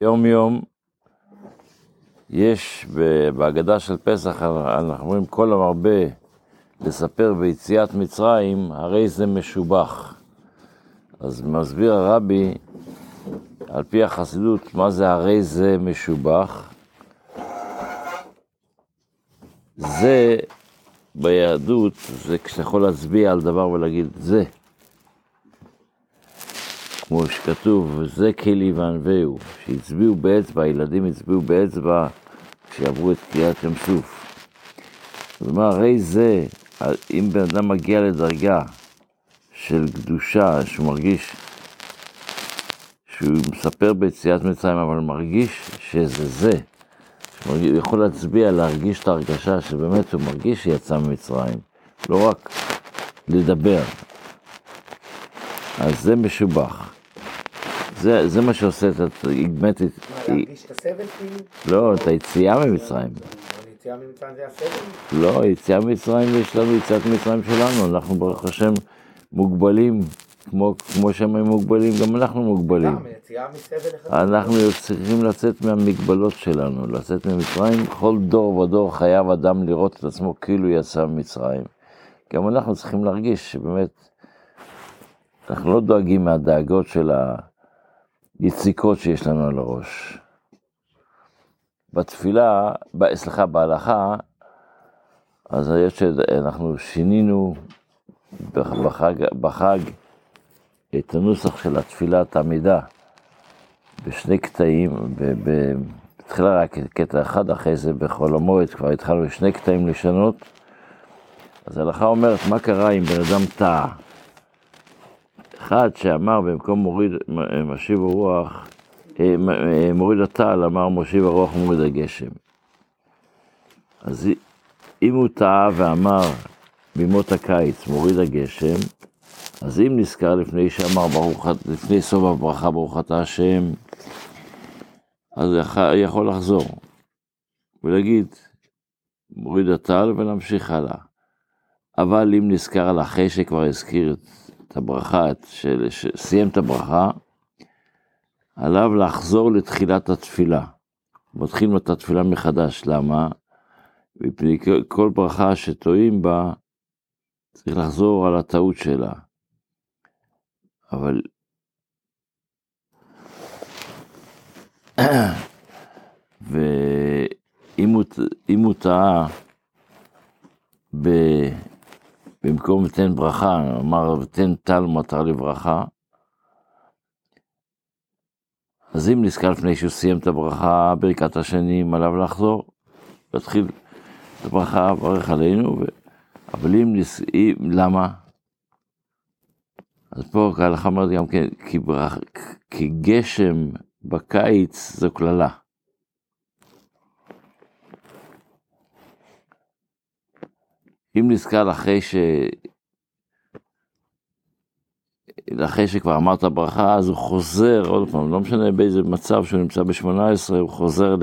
יום יום יש בהגדה של פסח, אנחנו אומרים כל המרבה לספר ביציאת מצרים, הרי זה משובח. אז מסביר הרבי, על פי החסידות, מה זה הרי זה משובח? זה ביהדות, זה כשאתה יכול להצביע על דבר ולהגיד זה. כמו שכתוב, זה כלי וענווהו, שהצביעו באצבע, הילדים הצביעו באצבע כשעברו את קריאת ים סוף. זאת אומרת, הרי זה, אם בן אדם מגיע לדרגה של קדושה, שהוא מרגיש, שהוא מספר ביציאת מצרים, אבל מרגיש שזה זה, הוא יכול להצביע, להרגיש את ההרגשה שבאמת הוא מרגיש שיצא ממצרים, לא רק לדבר. אז זה משובח. זה מה שעושה את באמת... להרגיש את הסבל כאילו? לא, את היציאה ממצרים. היציאה ממצרים זה הסבל? לא, היציאה ממצרים יש לנו יציאת ממצרים שלנו. אנחנו ברוך השם מוגבלים, כמו שהם מוגבלים, גם אנחנו מוגבלים. גם, היציאה מסבל אחד. אנחנו צריכים לצאת מהמגבלות שלנו, לצאת ממצרים. כל דור ודור חייב אדם לראות את עצמו כאילו יצא ממצרים. גם אנחנו צריכים להרגיש שבאמת, אנחנו לא דואגים מהדאגות של היציקות שיש לנו על הראש. בתפילה, בהלכה, אז היות שאנחנו שינינו בחג את הנוסח של התפילת עמידה בשני קטעים, בתחילה רק קטע אחד, אחרי זה בחול המועד כבר התחלנו שני קטעים לשנות. אז ההלכה אומרת, מה קרה אם בן אדם טעה? אחד שאמר במקום משיב הרוח, מוריד הטל, אמר משיב הרוח ומוריד הגשם. אז אם הוא טעה ואמר בימות הקיץ מוריד הגשם, אז אם נזכר לפני שאמר לפני סוף הברכה ברוך אתה השם, אז יכול לחזור ולהגיד מוריד הטל ולהמשיך הלאה. אבל אם נזכר על אחרי שכבר הזכיר את הברכה, שסיים את הברכה, עליו לחזור לתחילת התפילה. מתחיל את התפילה מחדש. למה? מפני כל ברכה שטועים בה, צריך לחזור על הטעות שלה. אבל ואם הוא טעה במקום ותן ברכה, אמר ותן טל מטר לברכה, אז אם נזכר לפני שהוא סיים את הברכה, ברכת השנים, עליו לחזור, להתחיל את הברכה, ברך עלינו, אבל למה? אז פה ההלכה אומרת גם כן, כי גשם בקיץ זו כללה. אם נזכר אחרי שכבר אמרת ברכה, אז הוא חוזר, עוד פעם, לא משנה באיזה מצב שהוא נמצא ב-18, הוא חוזר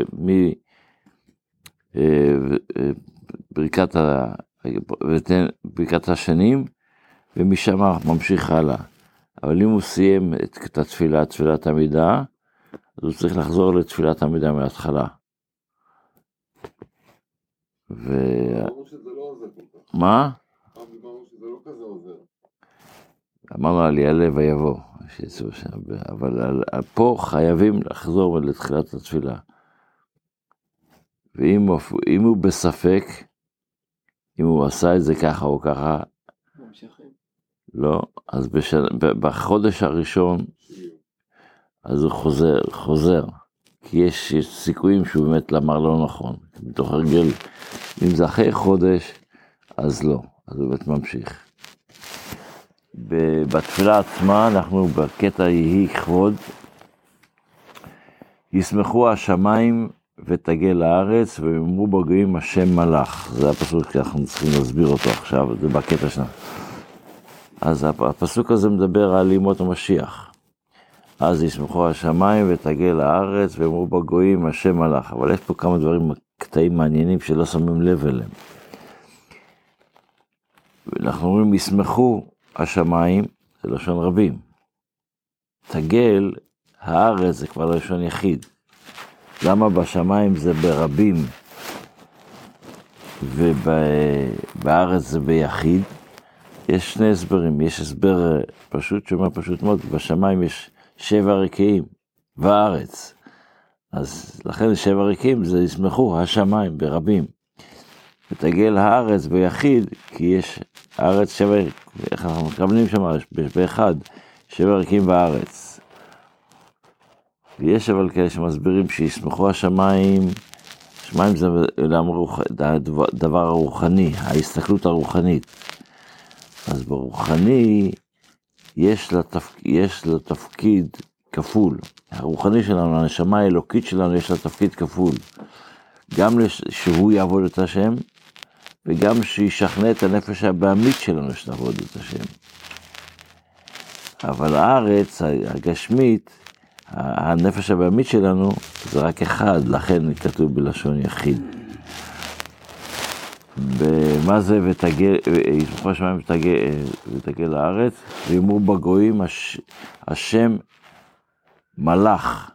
ברכת השנים, ומשם ממשיך הלאה. אבל אם הוא סיים את התפילה, תפילת עמידה, אז הוא צריך לחזור לתפילת עמידה מההתחלה. מה? אמרנו על יעלה ויבוא, אבל פה חייבים לחזור לתחילת התפילה. ואם הוא בספק, אם הוא עשה את זה ככה או ככה, לא, אז בחודש הראשון, אז הוא חוזר, כי יש סיכויים שהוא באמת אמר לא נכון, בתוך הרגל. אם זה אחרי חודש, אז לא, אז הוא באמת ממשיך. בתפילה עצמה, אנחנו בקטע יהי כבוד, ישמחו השמיים ותגל לארץ, ויאמרו בגויים השם מלך. זה הפסוק שאנחנו צריכים להסביר אותו עכשיו, זה בקטע שלנו. אז הפסוק הזה מדבר על ימות המשיח. אז ישמחו השמיים ותגל לארץ, ויאמרו בגויים השם מלך. אבל יש פה כמה דברים, קטעים מעניינים שלא שמים לב אליהם. אנחנו אומרים, ישמחו השמיים, זה לשון רבים. תגל, הארץ זה כבר לשון יחיד. למה בשמיים זה ברבים ובארץ זה ביחיד? יש שני הסברים. יש הסבר פשוט שאומר פשוט מאוד, בשמיים יש 7 רקיעים בארץ. אז לכן 7 רקיעים זה ישמחו השמיים ברבים. ותגל הארץ ביחיד, כי יש הארץ 7, איך אנחנו מתכוונים שם, באחד, 7 רקיעים בארץ. ויש אבל כאלה שמסבירים שישמחו השמיים, השמיים זה דבר הרוחני, ההסתכלות הרוחנית. אז ברוחני יש לה תפקיד כפול. הרוחני שלנו, הנשמה האלוקית שלנו, יש לה תפקיד כפול. גם שהוא יעבוד את השם, וגם שישכנע את הנפש הבעמית שלנו שתעבוד את השם. אבל הארץ הגשמית, הנפש הבעמית שלנו, זה רק אחד, לכן כתוב בלשון יחיד. ומה זה ישמחו השמיים ותגל לארץ? ויאמרו בגויים השם מלאך.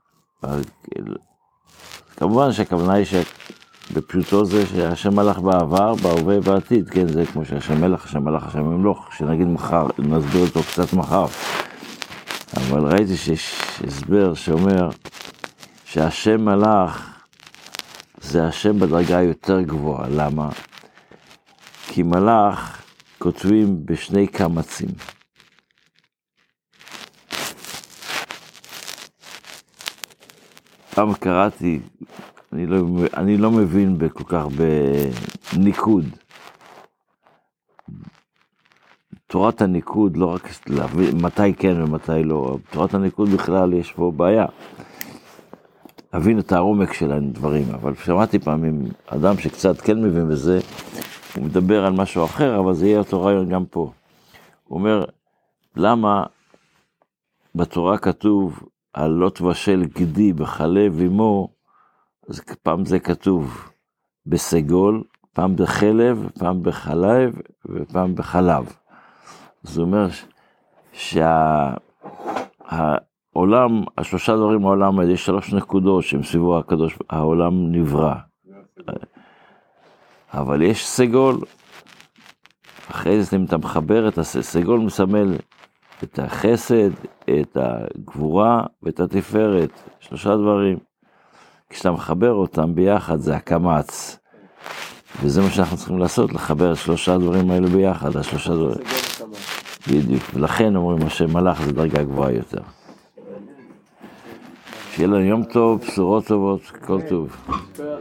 כמובן שהכוונה היא שבפשוטו זה שהשם מלאך בעבר, בהווה ובעתיד, כן, זה כמו שהשם מלך, השם מלאך, השם ממלוך, שנגיד מחר, נסביר אותו קצת מחר. אבל ראיתי שיש הסבר שאומר שהשם מלאך זה השם בדרגה יותר גבוהה. למה? כי מלאך כותבים בשני קמצים. פעם קראתי, אני לא מבין כל כך בניקוד. תורת הניקוד, לא רק להבין מתי כן ומתי לא, תורת הניקוד בכלל יש פה בעיה. להבין את העומק של הדברים, אבל שמעתי פעמים אדם שקצת כן מבין בזה, הוא מדבר על משהו אחר, אבל זה יהיה אותו רעיון גם פה. הוא אומר, למה בתורה כתוב על לא תבשל גדי בחלב עמו, אז פעם זה כתוב בסגול, פעם בחלב, פעם בחלב ופעם בחלב. זאת אומרת שהעולם, השלושה דברים בעולם, יש 3 נקודות שהם סביבו הקדוש, העולם נברא. אבל יש סגול, אחרי זה אם אתה מחבר את הסגול, מסמל את החסד, את הגבורה ואת התפארת, 3 דברים. כשאתה מחבר אותם ביחד זה הקמץ. וזה מה שאנחנו צריכים לעשות, לחבר את 3 דברים האלה ביחד, 3 דברים. בדיוק, ולכן אומרים השם מלאך זה דרגה גבוהה יותר. שיהיה לנו יום טוב, בשורות טובות, כל טוב.